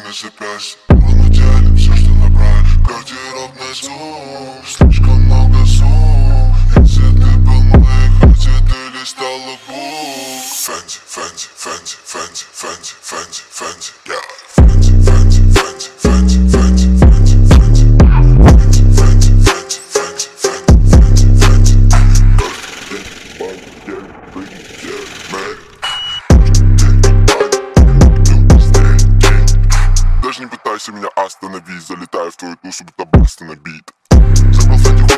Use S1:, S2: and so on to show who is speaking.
S1: просыпайся. Мы делим все, что направишь. Гардеробный зум, слишком много сум. Если ты был в моей хате, ты листала бук. Фэнси, фэнси, фэнси, фэнси, фэнси, фэнси, фэнси, yeah. Фэнси, фэнси, фэнси, фэнси, фэнси, фэнси, фэнси, фэнси, фэнси, фэнси, фэнси, фэнси, фэнси. Даже не пытайся меня остановить, залетаю в твою душу, будто баста на бит. Забрал Фэнди